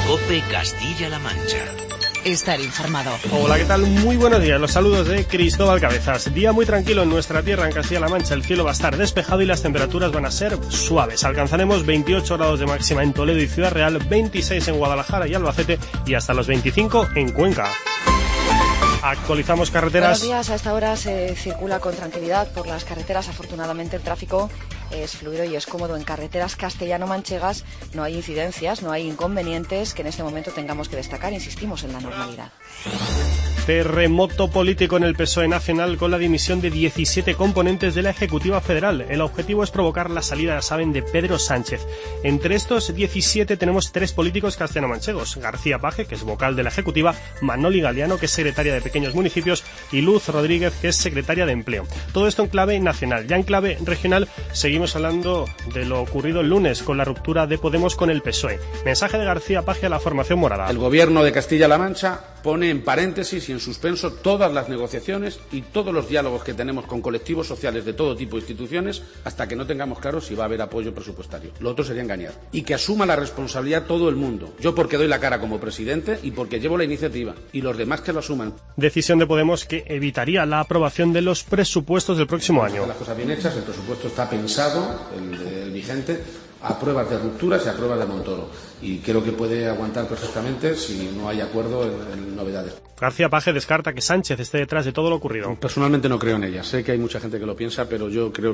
COPE Castilla-La Mancha. Estar informado. Hola, ¿qué tal? Muy buenos días. Los saludos de Cristóbal Cabezas. Día muy tranquilo en nuestra tierra, en Castilla-La Mancha. El cielo va a estar despejado y las temperaturas van a ser suaves. Alcanzaremos 28 grados de máxima en Toledo y Ciudad Real, 26 en Guadalajara y Albacete y hasta los 25 en Cuenca. Actualizamos carreteras. Buenos días. A esta hora se circula con tranquilidad por las carreteras. Afortunadamente el tráfico es fluido y es cómodo. En carreteras castellano-manchegas no hay incidencias, no hay inconvenientes que en este momento tengamos que destacar. Insistimos en la normalidad. Terremoto político en el PSOE nacional con la dimisión de 17 componentes de la Ejecutiva Federal. El objetivo es provocar la salida, ya saben, de Pedro Sánchez. Entre estos 17 tenemos 3 políticos castellano-manchegos. García Paje, que es vocal de la Ejecutiva, Manoli Galeano, que es secretaria de Pequeños Municipios, y Luz Rodríguez, que es secretaria de Empleo. Todo esto en clave nacional. Ya en clave regional seguimos hablando de lo ocurrido el lunes con la ruptura de Podemos con el PSOE. Mensaje de García Paje a la formación morada. El Gobierno de Castilla-La Mancha pone en paréntesis y en suspenso todas las negociaciones y todos los diálogos que tenemos con colectivos sociales de todo tipo de instituciones hasta que no tengamos claro si va a haber apoyo presupuestario. Lo otro sería engañar. Y que asuma la responsabilidad todo el mundo. Yo porque doy la cara como presidente y porque llevo la iniciativa. Y los demás que lo asuman. Decisión de Podemos que evitaría la aprobación de los presupuestos del próximo año. Las cosas bien hechas, el presupuesto está pensado, el vigente, a pruebas de rupturas y a pruebas de Montoro. Y creo que puede aguantar perfectamente si no hay acuerdo en novedades. García Paje descarta que Sánchez esté detrás de todo lo ocurrido. Personalmente no creo en ella. Sé que hay mucha gente que lo piensa, pero yo creo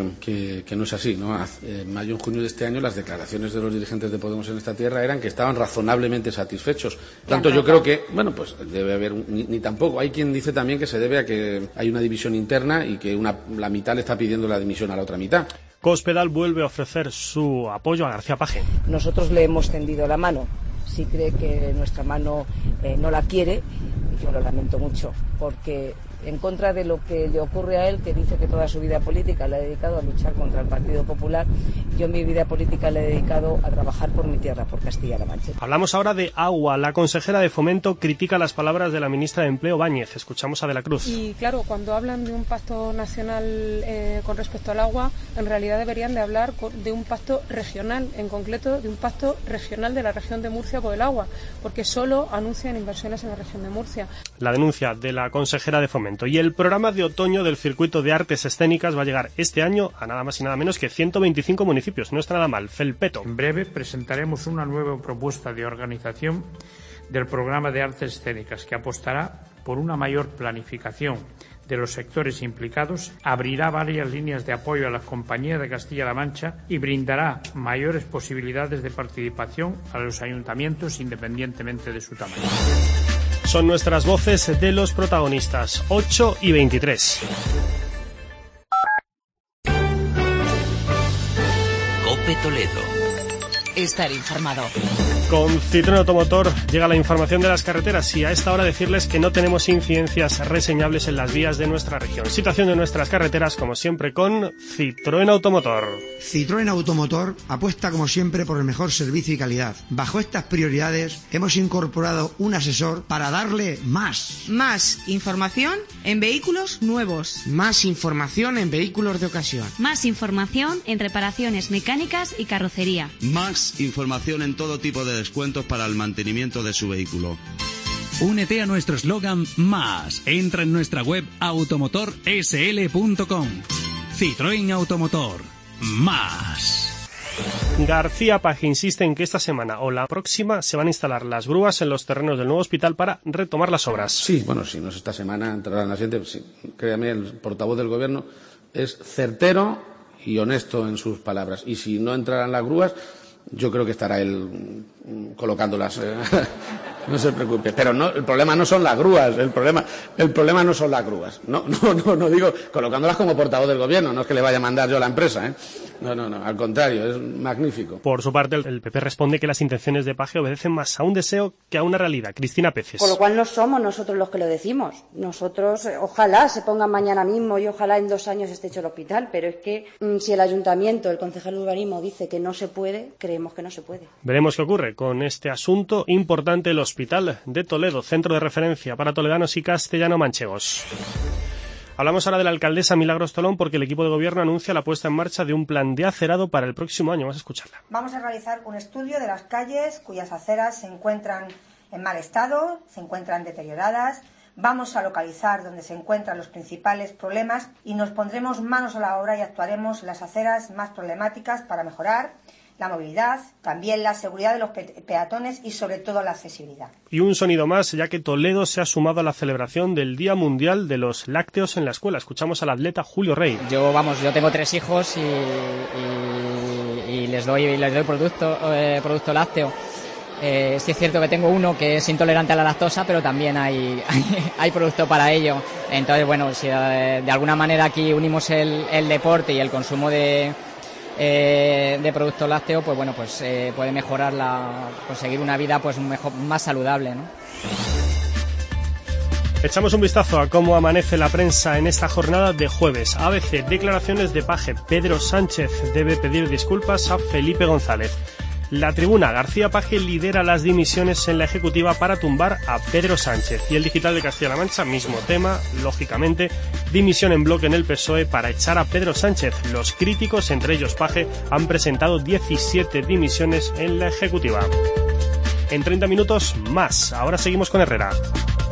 que no es así, ¿no? En mayo, en junio de este año, las declaraciones de los dirigentes de Podemos en esta tierra eran que estaban razonablemente satisfechos. Por tanto, yo creo que, bueno, pues debe haber, ni tampoco. Hay quien dice también que se debe a que hay una división interna y que la mitad le está pidiendo la dimisión a la otra mitad. Cospedal vuelve a ofrecer su apoyo a García Paje. Nosotros le hemos tendido la mano. Si cree que nuestra mano no la quiere, yo lo lamento mucho, porque en contra de lo que le ocurre a él, que dice que toda su vida política la ha dedicado a luchar contra el Partido Popular, yo mi vida política la he dedicado a trabajar por mi tierra, por Castilla-La Mancha. Hablamos ahora de agua. La consejera de Fomento critica las palabras de la ministra de Empleo, Báñez. Escuchamos a De la Cruz. Y claro, cuando hablan de un pacto nacional con respecto al agua, en realidad deberían de hablar de un pacto regional, en concreto de un pacto regional de la región de Murcia por el agua, porque solo anuncian inversiones en la región de Murcia. La denuncia de la consejera de Fomento. Y el programa de otoño del Circuito de Artes Escénicas va a llegar este año a nada más y nada menos que 125 municipios. No está nada mal. Felpeto. En breve presentaremos una nueva propuesta de organización del programa de artes escénicas que apostará por una mayor planificación de los sectores implicados, abrirá varias líneas de apoyo a las compañías de Castilla-La Mancha y brindará mayores posibilidades de participación a los ayuntamientos independientemente de su tamaño. Son nuestras voces de los protagonistas. 8:23. COPE Toledo. Estar informado. Con Citroën Automotor llega la información de las carreteras y a esta hora decirles que no tenemos incidencias reseñables en las vías de nuestra región. Situación de nuestras carreteras, como siempre, con Citroën Automotor. Citroën Automotor apuesta, como siempre, por el mejor servicio y calidad. Bajo estas prioridades, hemos incorporado un asesor para darle más. Más información en vehículos nuevos. Más información en vehículos de ocasión. Más información en reparaciones mecánicas y carrocería. Más información en todo tipo de descuentos para el mantenimiento de su vehículo. Únete a nuestro eslogan Más. Entra en nuestra web automotorsl.com. Citroën Automotor. Más. García Paje insiste en que esta semana o la próxima se van a instalar las grúas en los terrenos del nuevo hospital para retomar las obras. Sí, bueno, si no es esta semana, entrará en la siguiente. Sí, créame, el portavoz del Gobierno es certero y honesto en sus palabras. Y si no entrarán las grúas, yo creo que estará él colocándolas. No se preocupe. Pero no, el problema no son las grúas. El problema no son las grúas. No digo colocándolas como portavoz del Gobierno. No es que le vaya a mandar yo a la empresa, ¿eh? No. Al contrario, es magnífico. Por su parte, el PP responde que las intenciones de Paje obedecen más a un deseo que a una realidad. Cristina Peces. Por lo cual no somos nosotros los que lo decimos. Nosotros, ojalá se pongan mañana mismo y ojalá en 2 años esté hecho el hospital. Pero es que si el ayuntamiento, el concejal de urbanismo dice que no se puede, creemos que no se puede. Veremos qué ocurre con este asunto importante. El Hospital de Toledo, centro de referencia para toledanos y castellano-manchegos. Hablamos ahora de la alcaldesa Milagros Tolón porque el equipo de gobierno anuncia la puesta en marcha de un plan de acerado para el próximo año. Vamos a escucharla. Vamos a realizar un estudio de las calles cuyas aceras se encuentran en mal estado, se encuentran deterioradas. Vamos a localizar donde se encuentran los principales problemas y nos pondremos manos a la obra y actuaremos en las aceras más problemáticas para mejorar la movilidad, también la seguridad de los peatones y sobre todo la accesibilidad. Y un sonido más, ya que Toledo se ha sumado a la celebración del Día Mundial de los Lácteos en la escuela. Escuchamos al atleta Julio Rey. Yo tengo 3 hijos y les doy producto lácteo. Sí es cierto que tengo uno que es intolerante a la lactosa, pero también hay producto para ello. Entonces, bueno, si de alguna manera aquí unimos el deporte y el consumo de producto lácteo, pues bueno, pues puede mejorar conseguir una vida pues más saludable, ¿no? Echamos un vistazo a cómo amanece la prensa en esta jornada de jueves. ABC, declaraciones de Paje. Pedro Sánchez debe pedir disculpas a Felipe González. La Tribuna, García Paje lidera las dimisiones en la Ejecutiva para tumbar a Pedro Sánchez. Y el Digital de Castilla-La Mancha, mismo tema, lógicamente, dimisión en bloque en el PSOE para echar a Pedro Sánchez. Los críticos, entre ellos Paje, han presentado 17 dimisiones en la Ejecutiva. En 30 minutos más. Ahora seguimos con Herrera.